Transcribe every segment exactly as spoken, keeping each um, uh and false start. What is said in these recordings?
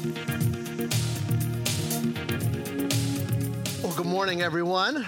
Well, good morning, everyone.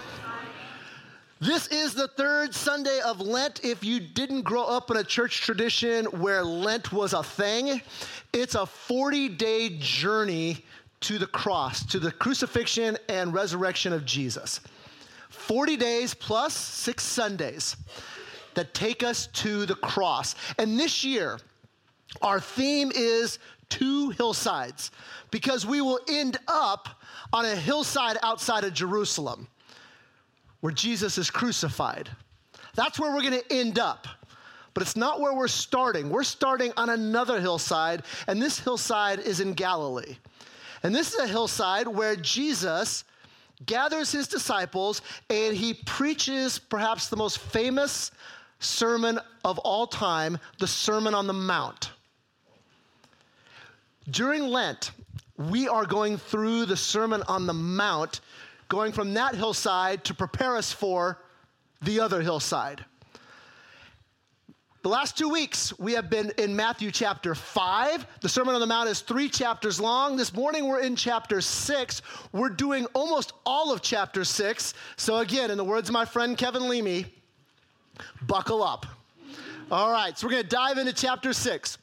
This is the third Sunday of Lent. If you didn't grow up in a church tradition where Lent was a thing, it's a forty-day journey to the cross, to the crucifixion and resurrection of Jesus. forty days plus six Sundays that take us to the cross. And this year, our theme is two hillsides, because we will end up on a hillside outside of Jerusalem where Jesus is crucified. That's where we're going to end up. But it's not where we're starting. We're starting on another hillside, and this hillside is in Galilee. And this is a hillside where Jesus gathers his disciples and he preaches perhaps the most famous sermon of all time, the Sermon on the Mount. During Lent, we are going through the Sermon on the Mount, going from that hillside to prepare us for the other hillside. The last two weeks, we have been in Matthew chapter five. The Sermon on the Mount is three chapters long. This morning, we're in chapter six. We're doing almost all of chapter six. So again, in the words of my friend Kevin Leamy, buckle up. All right, so we're going to dive into chapter six.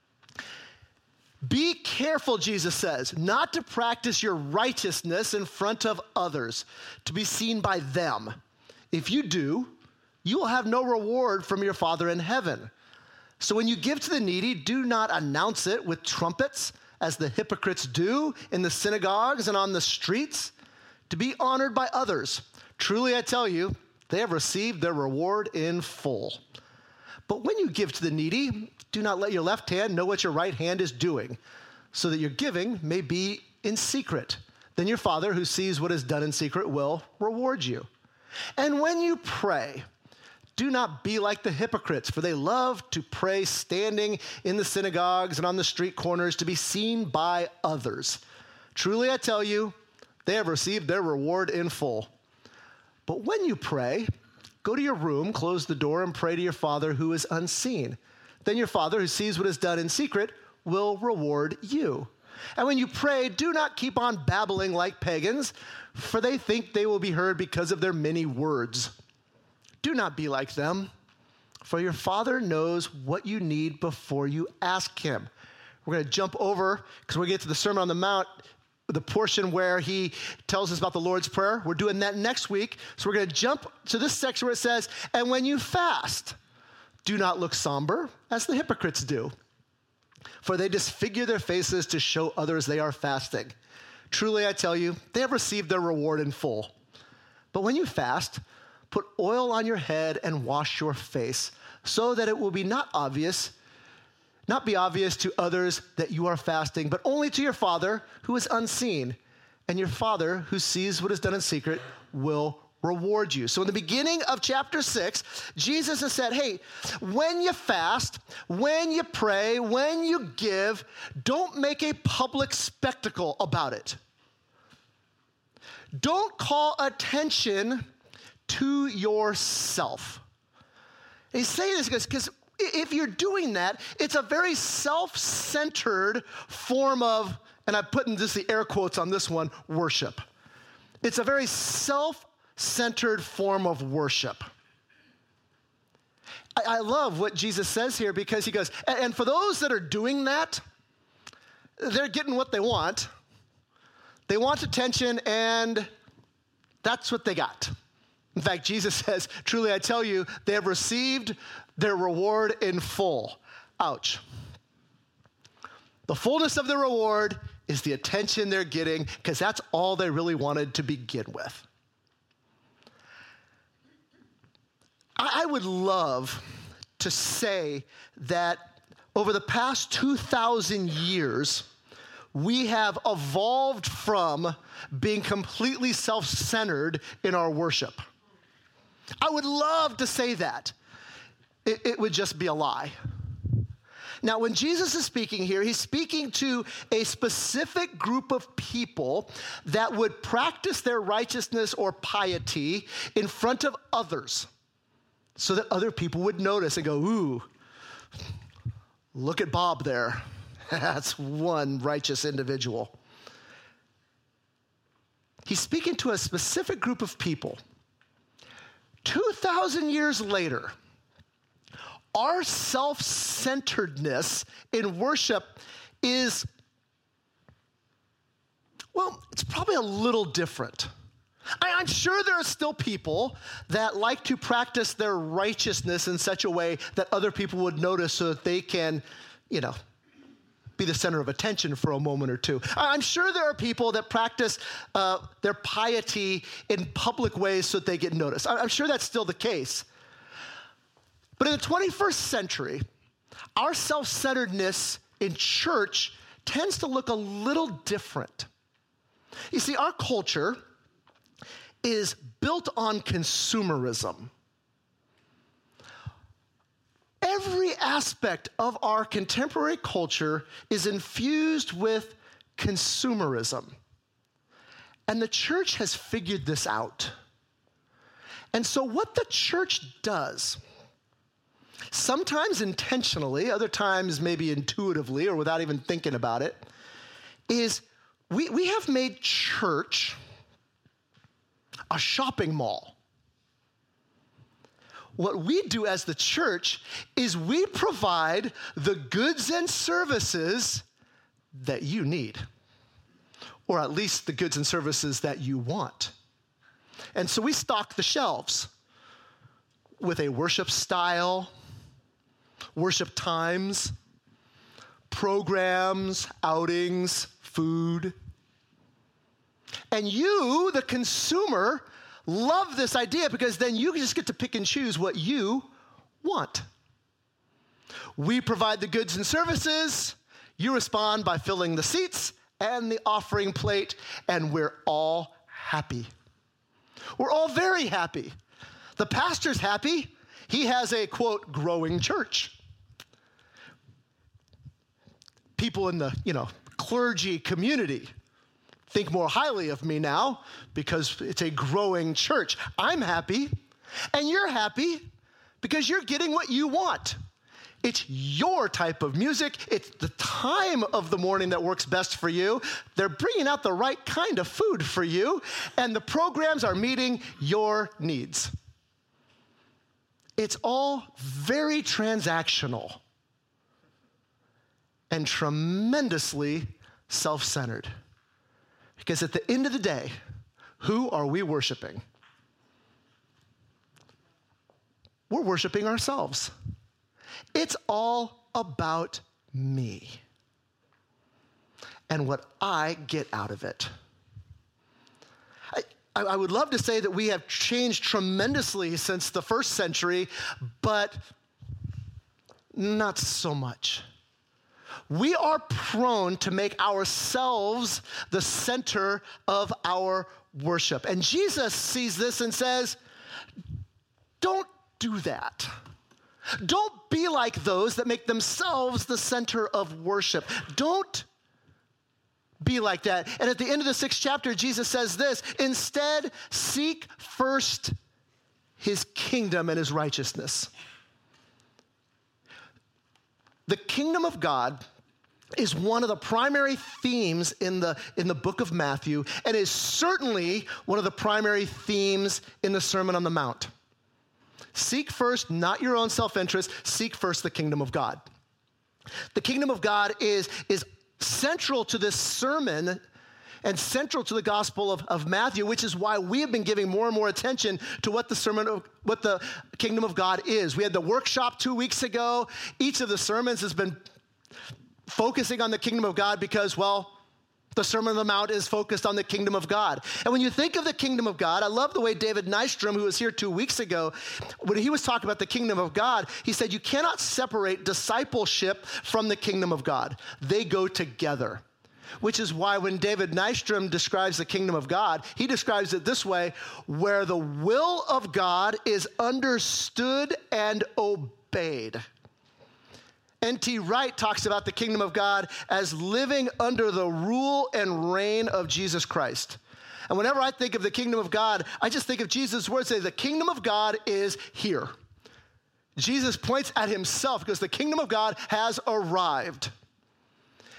Be careful, Jesus says, not to practice your righteousness in front of others, to be seen by them. If you do, you will have no reward from your Father in heaven. So when you give to the needy, do not announce it with trumpets, as the hypocrites do in the synagogues and on the streets, to be honored by others. Truly, I tell you, they have received their reward in full. But when you give to the needy, do not let your left hand know what your right hand is doing, so that your giving may be in secret. Then your Father, who sees what is done in secret, will reward you. And when you pray, do not be like the hypocrites, for they love to pray standing in the synagogues and on the street corners to be seen by others. Truly, I tell you, they have received their reward in full. But when you pray, go to your room, close the door, and pray to your Father who is unseen. Then your Father, who sees what is done in secret, will reward you. And when you pray, do not keep on babbling like pagans, for they think they will be heard because of their many words. Do not be like them, for your Father knows what you need before you ask him. We're going to jump over, because we're going to get to the Sermon on the Mount, the portion where he tells us about the Lord's Prayer. We're doing that next week. So we're going to jump to this section where it says, and when you fast, do not look somber, as the hypocrites do, for they disfigure their faces to show others they are fasting. Truly, I tell you, they have received their reward in full. But when you fast, put oil on your head and wash your face, so that it will be not obvious, not be obvious to others that you are fasting, but only to your Father who is unseen. And your Father who sees what is done in secret will reward you. So in the beginning of chapter six, Jesus has said, hey, when you fast, when you pray, when you give, don't make a public spectacle about it. Don't call attention to yourself. And he's saying this because if you're doing that, it's a very self-centered form of, and I'm putting just the air quotes on this one, worship. It's a very self centered form of worship. I, I love what Jesus says here, because he goes, and, and for those that are doing that, they're getting what they want. They want attention, and that's what they got. In fact, Jesus says, truly I tell you, they have received their reward in full. Ouch. The fullness of the reward is the attention they're getting, because that's all they really wanted to begin with. I would love to say that over the past two thousand years, we have evolved from being completely self-centered in our worship. I would love to say that. It, it would just be a lie. Now, when Jesus is speaking here, he's speaking to a specific group of people that would practice their righteousness or piety in front of others, so that other people would notice and go, ooh, look at Bob there. That's one righteous individual. He's speaking to a specific group of people. two thousand years later, our self-centeredness in worship is, well, it's probably a little different. I, I'm sure there are still people that like to practice their righteousness in such a way that other people would notice so that they can, you know, be the center of attention for a moment or two. I'm sure there are people that practice uh, their piety in public ways so that they get noticed. I'm sure that's still the case. But in the twenty-first century, our self-centeredness in church tends to look a little different. You see, our culture is built on consumerism. Every aspect of our contemporary culture is infused with consumerism. And the church has figured this out. And so what the church does, sometimes intentionally, other times maybe intuitively or without even thinking about it, is we, we have made church a shopping mall. What we do as the church is we provide the goods and services that you need, or at least the goods and services that you want. And so we stock the shelves with a worship style, worship times, programs, outings, food. And you, the consumer, love this idea because then you just get to pick and choose what you want. We provide the goods and services. You respond by filling the seats and the offering plate, and we're all happy. We're all very happy. The pastor's happy. He has a, quote, growing church. People in the, you know, clergy community think more highly of me now because it's a growing church. I'm happy, and you're happy because you're getting what you want. It's your type of music. It's the time of the morning that works best for you. They're bringing out the right kind of food for you, and the programs are meeting your needs. It's all very transactional and tremendously self-centered. Because at the end of the day, who are we worshiping? We're worshiping ourselves. It's all about me and what I get out of it. I, I would love to say that we have changed tremendously since the first century, but not so much. We are prone to make ourselves the center of our worship. And Jesus sees this and says, don't do that. Don't be like those that make themselves the center of worship. Don't be like that. And at the end of the sixth chapter, Jesus says this, instead, seek first his kingdom and his righteousness. The kingdom of God is one of the primary themes in the, in the book of Matthew, and is certainly one of the primary themes in the Sermon on the Mount. Seek first, not your own self-interest, seek first the kingdom of God. The kingdom of God is, is central to this sermon and central to the gospel of, of Matthew, which is why we have been giving more and more attention to what the sermon of, what the kingdom of God is. We had the workshop two weeks ago. Each of the sermons has been focusing on the kingdom of God because, well, the Sermon on the Mount is focused on the kingdom of God. And when you think of the kingdom of God, I love the way David Nystrom, who was here two weeks ago, when he was talking about the kingdom of God, he said, you cannot separate discipleship from the kingdom of God. They go together. Which is why when David Nystrom describes the kingdom of God, he describes it this way, where the will of God is understood and obeyed. N T Wright talks about the kingdom of God as living under the rule and reign of Jesus Christ. And whenever I think of the kingdom of God, I just think of Jesus' words, say the kingdom of God is here. Jesus points at himself because the kingdom of God has arrived.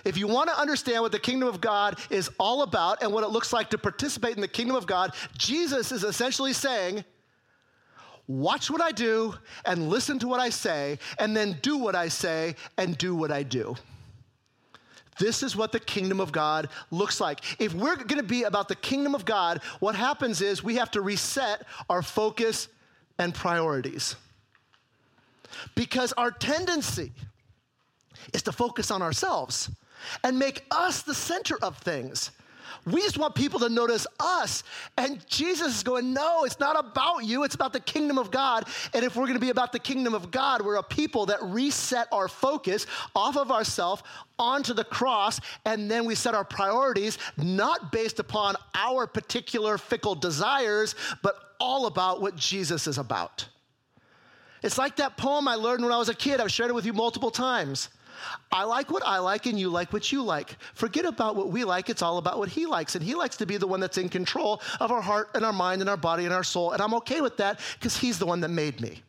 if you want to understand what the kingdom of God is all about and what it looks like to participate in the kingdom of God, Jesus is essentially saying, watch what I do and listen to what I say, and then do what I say and do what I do. This is what the kingdom of God looks like. If we're going to be about the kingdom of God, what happens is we have to reset our focus and priorities. Because our tendency is to focus on ourselves and make us the center of things. We just want people to notice us. And Jesus is going, no, it's not about you. It's about the kingdom of God. And if we're going to be about the kingdom of God, we're a people that reset our focus off of ourselves onto the cross. And then we set our priorities not based upon our particular fickle desires, but all about what Jesus is about. It's like that poem I learned when I was a kid. I've shared it with you multiple times. I like what I like and you like what you like. Forget about what we like. It's all about what he likes. And he likes to be the one that's in control of our heart and our mind and our body and our soul. And I'm okay with that because he's the one that made me.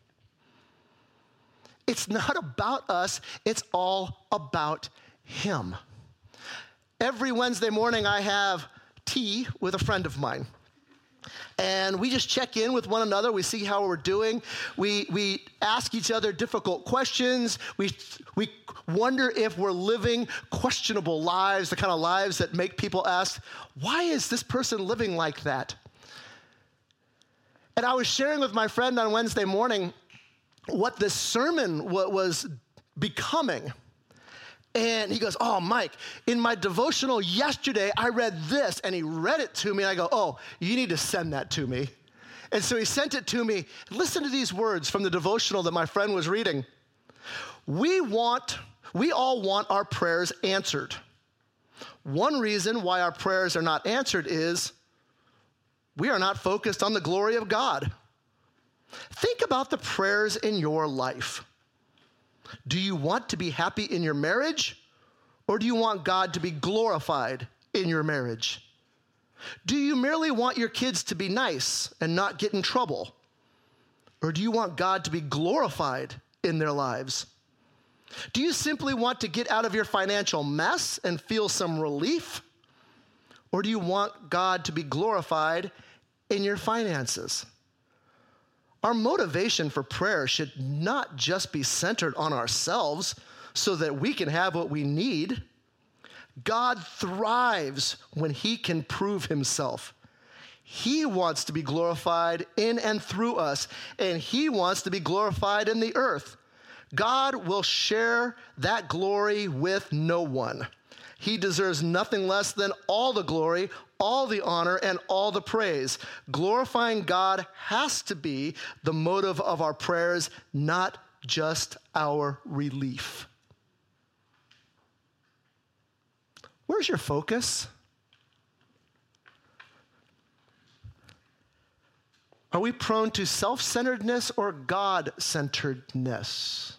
It's not about us. It's all about him. Every Wednesday morning I have tea with a friend of mine. And we just check in with one another. We see how we're doing. We we ask each other difficult questions. We we wonder if we're living questionable lives, the kind of lives that make people ask, why is this person living like that? And I was sharing with my friend on Wednesday morning what this sermon w- was becoming. And he goes, oh, Mike, in my devotional yesterday, I read this, and he read it to me, and I go, oh, you need to send that to me. And so he sent it to me. Listen to these words from the devotional that my friend was reading. We want, we all want our prayers answered. One reason why our prayers are not answered is we are not focused on the glory of God. Think about the prayers in your life. Do you want to be happy in your marriage, or do you want God to be glorified in your marriage? Do you merely want your kids to be nice and not get in trouble, or do you want God to be glorified in their lives? Do you simply want to get out of your financial mess and feel some relief, or do you want God to be glorified in your finances? Our motivation for prayer should not just be centered on ourselves so that we can have what we need. God thrives when he can prove himself. He wants to be glorified in and through us, and he wants to be glorified in the earth. God will share that glory with no one. He deserves nothing less than all the glory, all the honor, and all the praise. Glorifying God has to be the motive of our prayers, not just our relief. Where's your focus? Are we prone to self-centeredness or God-centeredness?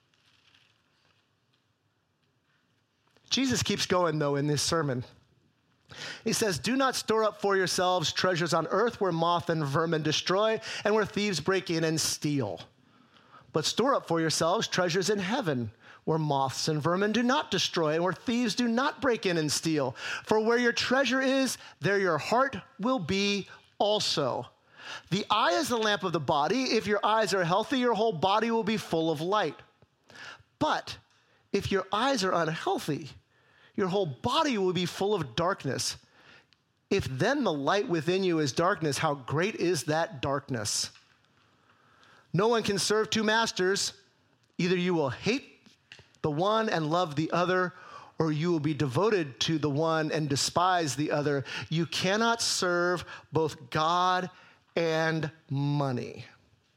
Jesus keeps going, though, in this sermon. He says, do not store up for yourselves treasures on earth where moth and vermin destroy and where thieves break in and steal. But store up for yourselves treasures in heaven where moths and vermin do not destroy and where thieves do not break in and steal. For where your treasure is, there your heart will be also. The eye is the lamp of the body. If your eyes are healthy, your whole body will be full of light. But if your eyes are unhealthy, your whole body will be full of darkness. If then the light within you is darkness, how great is that darkness? No one can serve two masters. Either you will hate the one and love the other, or you will be devoted to the one and despise the other. You cannot serve both God and money.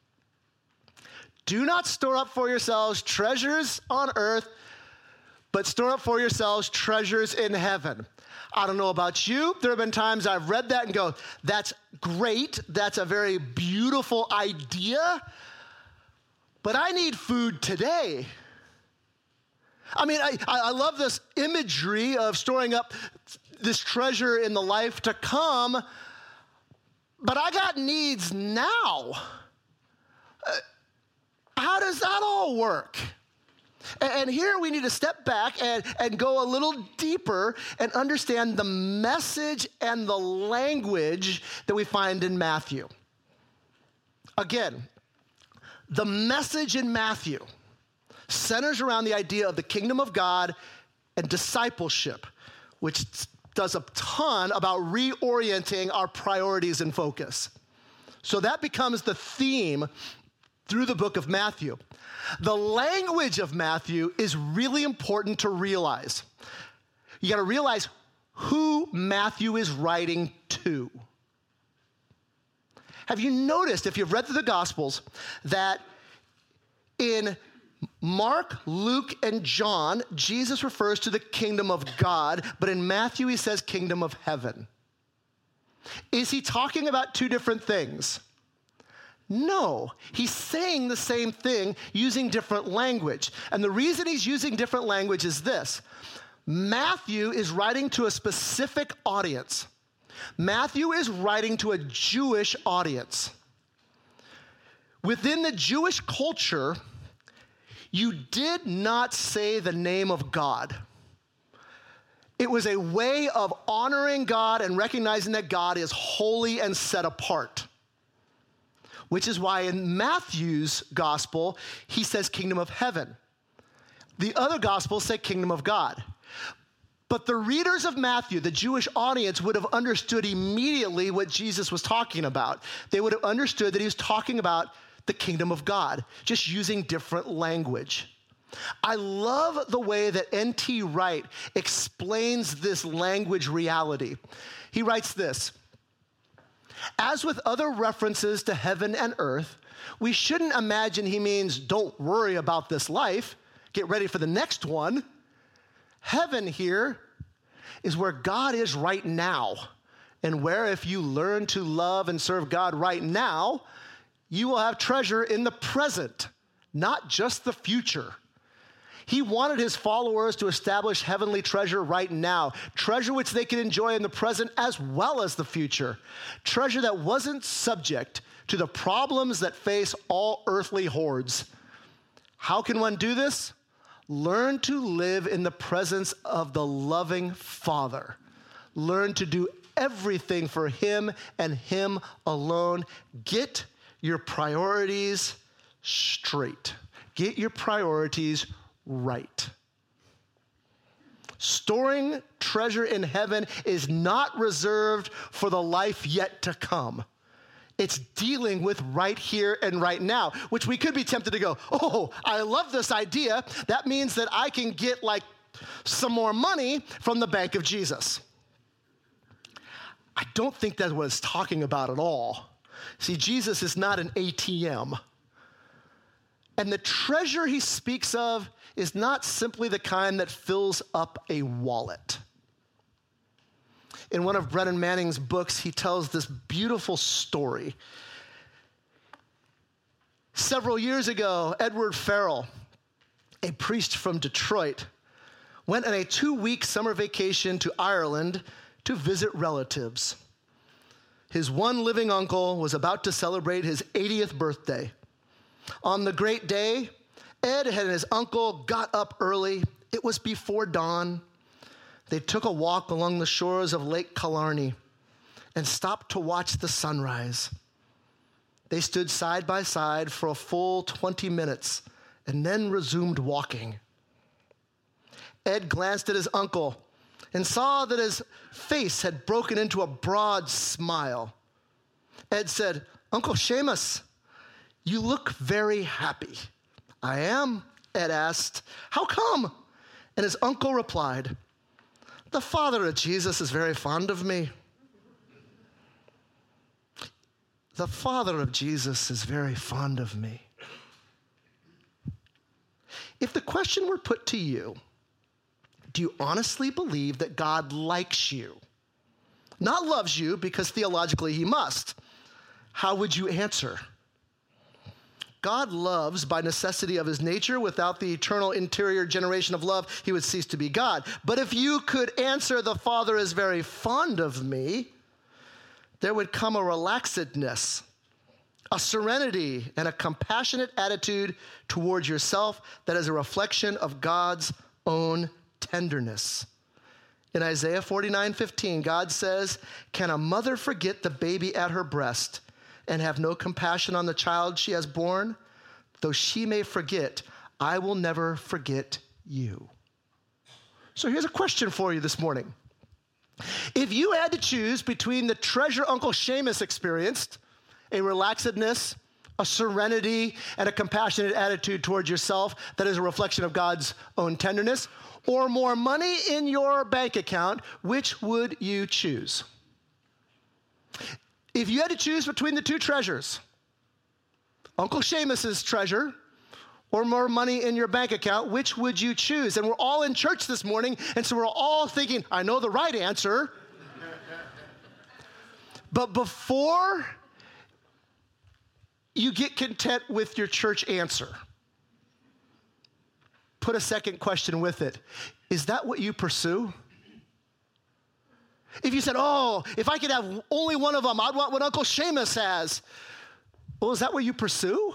Do not store up for yourselves treasures on earth, but store up for yourselves treasures in heaven. I don't know about you. There have been times I've read that and go, that's great. That's a very beautiful idea, but I need food today. I mean, I, I love this imagery of storing up this treasure in the life to come, but I got needs now. Uh, how does that all work? And here we need to step back and, and go a little deeper and understand the message and the language that we find in Matthew. Again, the message in Matthew centers around the idea of the kingdom of God and discipleship, which does a ton about reorienting our priorities and focus. So that becomes the theme through the book of Matthew. The language of Matthew is really important to realize. You got to realize who Matthew is writing to. Have you noticed, if you've read through the Gospels, that in Mark, Luke, and John, Jesus refers to the kingdom of God, but in Matthew he says kingdom of heaven. Is he talking about two different things? No, he's saying the same thing using different language. And the reason he's using different language is this. Matthew is writing to a specific audience. Matthew is writing to a Jewish audience. Within the Jewish culture, you did not say the name of God. It was a way of honoring God and recognizing that God is holy and set apart. Which is why in Matthew's gospel, he says kingdom of heaven. The other gospels say kingdom of God. But the readers of Matthew, the Jewish audience, would have understood immediately what Jesus was talking about. They would have understood that he was talking about the kingdom of God, just using different language. I love the way that N T Wright explains this language reality. He writes this: as with other references to heaven and earth, we shouldn't imagine he means don't worry about this life, get ready for the next one. Heaven here is where God is right now, and where if you learn to love and serve God right now, you will have treasure in the present, not just the future. He wanted his followers to establish heavenly treasure right now, treasure which they could enjoy in the present as well as the future, treasure that wasn't subject to the problems that face all earthly hordes. How can one do this? Learn to live in the presence of the loving Father. Learn to do everything for him and him alone. Get your priorities straight. Get your priorities right. Storing treasure in heaven is not reserved for the life yet to come. It's dealing with right here and right now, which we could be tempted to go, oh, I love this idea. That means that I can get like some more money from the bank of Jesus. I don't think that's what it's talking about at all. See, Jesus is not an A T M. And the treasure he speaks of is not simply the kind that fills up a wallet. In one of Brennan Manning's books, he tells this beautiful story. Several years ago, Edward Farrell, a priest from Detroit, went on a two-week summer vacation to Ireland to visit relatives. His one living uncle was about to celebrate his eightieth birthday. On the great day, Ed and his uncle got up early. It was before dawn. They took a walk along the shores of Lake Killarney and stopped to watch the sunrise. They stood side by side for a full twenty minutes and then resumed walking. Ed glanced at his uncle and saw that his face had broken into a broad smile. Ed said, "Uncle Seamus, you look very happy." "I am," Ed asked. "How come?" And his uncle replied, "The Father of Jesus is very fond of me." The Father of Jesus is very fond of me. If the question were put to you, do you honestly believe that God likes you? Not loves you, because theologically he must. How would you answer? God loves by necessity of his nature. Without the eternal interior generation of love, he would cease to be God. But if you could answer, "The Father is very fond of me," there would come a relaxedness, a serenity and a compassionate attitude towards yourself that is a reflection of God's own tenderness. In Isaiah forty-nine fifteen, God says, "Can a mother forget the baby at her breast and have no compassion on the child she has borne? Though she may forget, I will never forget you." So here's a question for you this morning. If you had to choose between the treasure Uncle Seamus experienced, a relaxedness, a serenity, and a compassionate attitude towards yourself that is a reflection of God's own tenderness, or more money in your bank account, which would you choose? If you had to choose between the two treasures, Uncle Seamus's treasure or more money in your bank account, which would you choose? And we're all in church this morning, and so we're all thinking, I know the right answer. But before you get content with your church answer, put a second question with it. Is that what you pursue? If you said, oh, if I could have only one of them, I'd want what Uncle Seamus has. Well, is that what you pursue?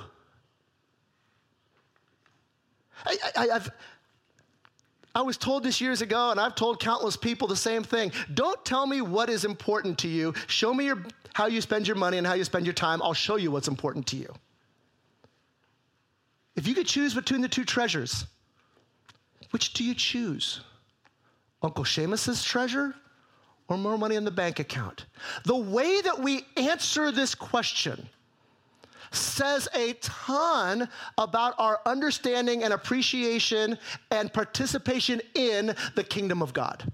I, I, I've, I was told this years ago, and I've told countless people the same thing. Don't tell me what is important to you. Show me your, how you spend your money and how you spend your time. I'll show you what's important to you. If you could choose between the two treasures, which do you choose? Uncle Seamus's treasure or more money in the bank account? The way that we answer this question says a ton about our understanding and appreciation and participation in the kingdom of God.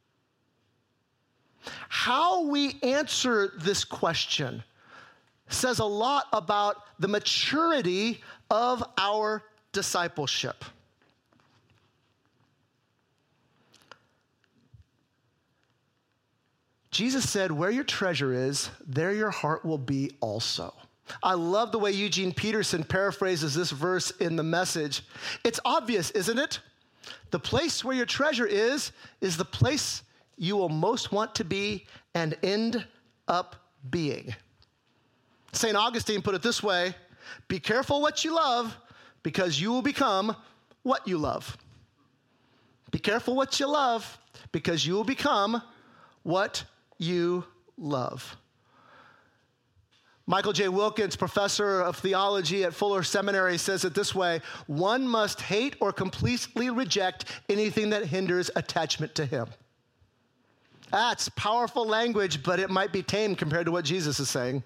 How we answer this question says a lot about the maturity of our discipleship. Jesus said, where your treasure is, there your heart will be also. I love the way Eugene Peterson paraphrases this verse in The Message. It's obvious, isn't it? The place where your treasure is, is the place you will most want to be and end up being. Saint Augustine put it this way, be careful what you love, because you will become what you love. Be careful what you love, because you will become what you love. Michael J. Wilkins, professor of theology at Fuller Seminary, says it this way, one must hate or completely reject anything that hinders attachment to him. That's powerful language, but it might be tame compared to what Jesus is saying.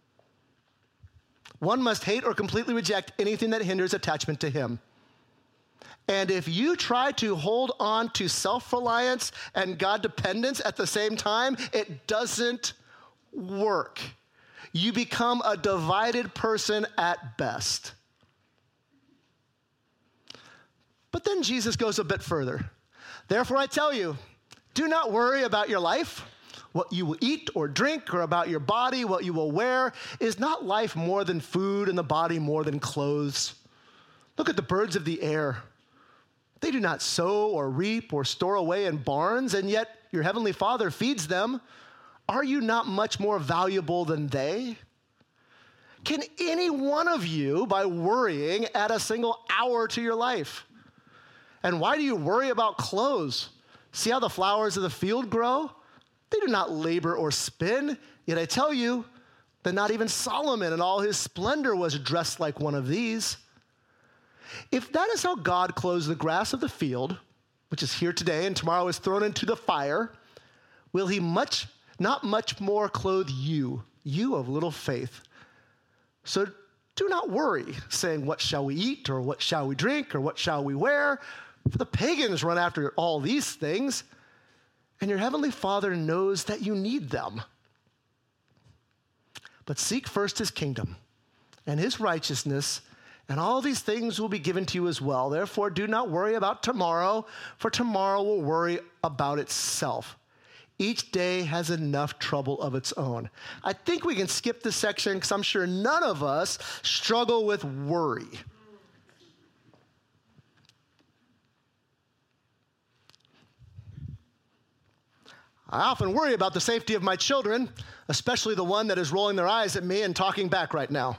One must hate or completely reject anything that hinders attachment to him. And if you try to hold on to self-reliance and God dependence at the same time, it doesn't work. You become a divided person at best. But then Jesus goes a bit further. Therefore, I tell you, do not worry about your life, what you will eat or drink, or about your body, what you will wear. Is not life more than food and the body more than clothes? Look at the birds of the air. They do not sow or reap or store away in barns, and yet your heavenly Father feeds them. Are you not much more valuable than they? Can any one of you, by worrying, add a single hour to your life? And why do you worry about clothes? See how the flowers of the field grow? They do not labor or spin. Yet I tell you that not even Solomon in all his splendor was dressed like one of these. If that is how God clothes the grass of the field, which is here today and tomorrow is thrown into the fire, will he much not much more clothe you, you of little faith? So do not worry, saying, what shall we eat, or what shall we drink, or what shall we wear? For the pagans run after all these things, and your heavenly Father knows that you need them. But seek first his kingdom and his righteousness, and all these things will be given to you as well. Therefore, do not worry about tomorrow, for tomorrow will worry about itself. Each day has enough trouble of its own. I think we can skip this section because I'm sure none of us struggle with worry. I often worry about the safety of my children, especially the one that is rolling their eyes at me and talking back right now.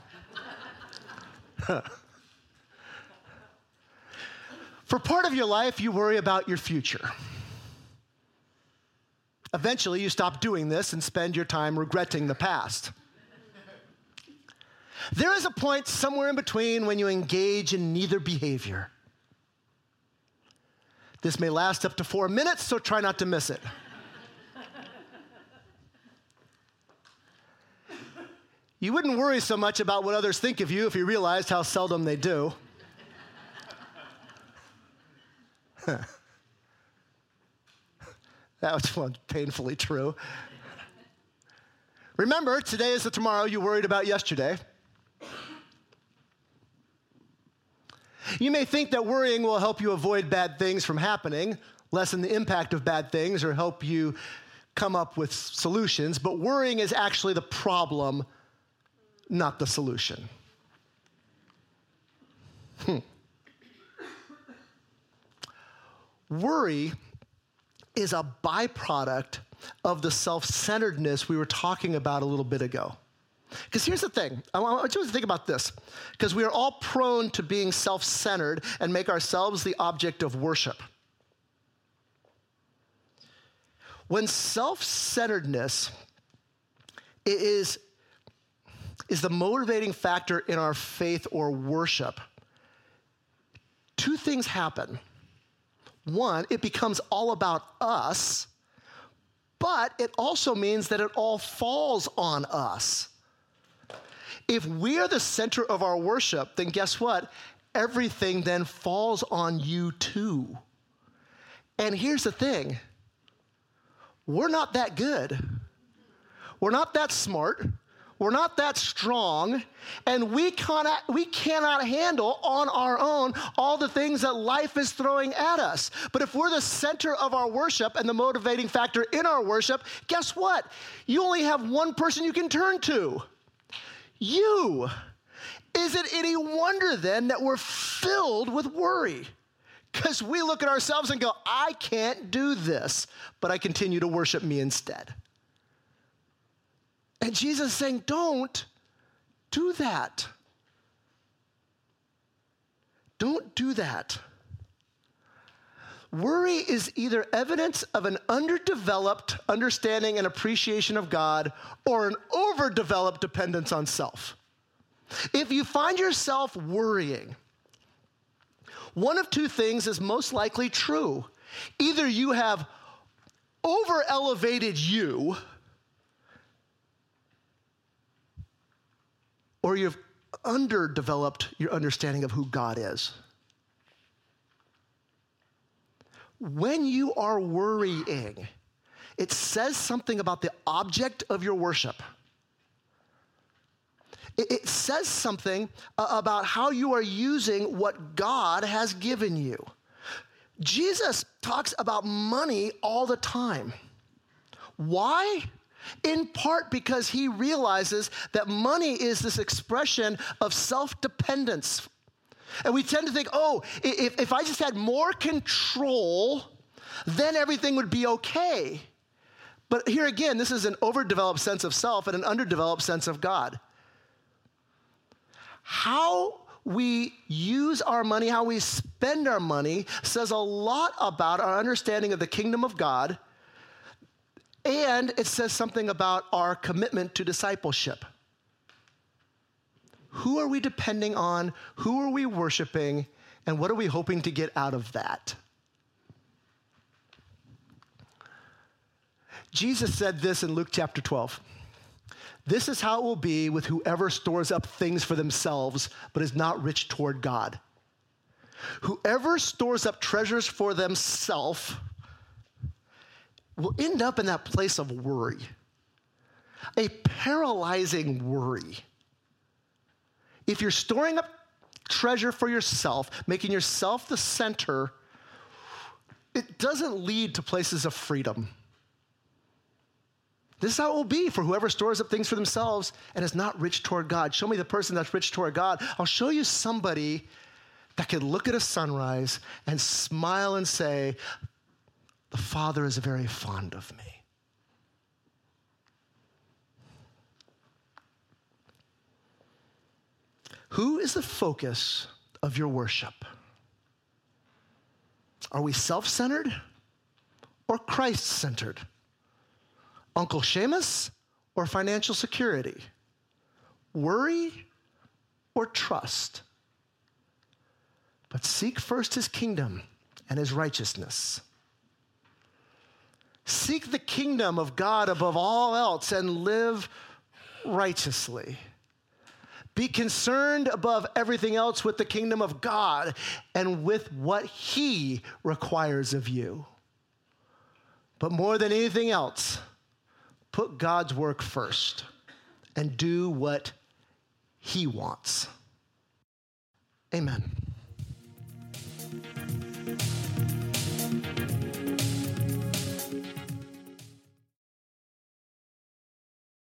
For part of your life, you worry about your future. Eventually, you stop doing this and spend your time regretting the past. There is a point somewhere in between when you engage in neither behavior. This may last up to four minutes, so try not to miss it. You wouldn't worry so much about what others think of you if you realized how seldom they do. That was one painfully true. Remember, today is the tomorrow you worried about yesterday. You may think that worrying will help you avoid bad things from happening, lessen the impact of bad things, or help you come up with solutions, but worrying is actually the problem, not the solution. Hmm. Worry is a byproduct of the self-centeredness we were talking about a little bit ago. Because here's the thing. I want you to think about this. Because we are all prone to being self-centered and make ourselves the object of worship. When self-centeredness is, is the motivating factor in our faith or worship, two things happen. One, it becomes all about us, but it also means that it all falls on us. If we are the center of our worship, then guess what? Everything then falls on you too. And here's the thing. We're not that good. We're not that smart. We're not that strong. And we cannot, we cannot handle on our own all the things that life is throwing at us. But if we're the center of our worship and the motivating factor in our worship, guess what? You only have one person you can turn to. You. Is it any wonder then that we're filled with worry? Because we look at ourselves and go, I can't do this, but I continue to worship me instead. And Jesus is saying, don't do that. Don't do that. Worry is either evidence of an underdeveloped understanding and appreciation of God or an overdeveloped dependence on self. If you find yourself worrying, one of two things is most likely true. Either you have over-elevated you, or you've underdeveloped your understanding of who God is. When you are worrying, it says something about the object of your worship. It, it says something uh, about how you are using what God has given you. Jesus talks about money all the time. Why? In part because he realizes that money is this expression of self-dependence. And we tend to think, oh, if, if I just had more control, then everything would be okay. But here again, this is an overdeveloped sense of self and an underdeveloped sense of God. How we use our money, how we spend our money, says a lot about our understanding of the kingdom of God. And it says something about our commitment to discipleship. Who are we depending on? Who are we worshiping? And what are we hoping to get out of that? Jesus said this in Luke chapter twelve. This is how it will be with whoever stores up things for themselves, but is not rich toward God. Whoever stores up treasures for themselves will end up in that place of worry, a paralyzing worry. If you're storing up treasure for yourself, making yourself the center, it doesn't lead to places of freedom. This is how it will be for whoever stores up things for themselves and is not rich toward God. Show me the person that's rich toward God. I'll show you somebody that can look at a sunrise and smile and say, the Father is very fond of me. Who is the focus of your worship? Are we self-centered or Christ-centered? Uncle Seamus or financial security? Worry or trust? But seek first his kingdom and his righteousness. Seek the kingdom of God above all else and live righteously. Be concerned above everything else with the kingdom of God and with what he requires of you. But more than anything else, put God's work first and do what he wants. Amen.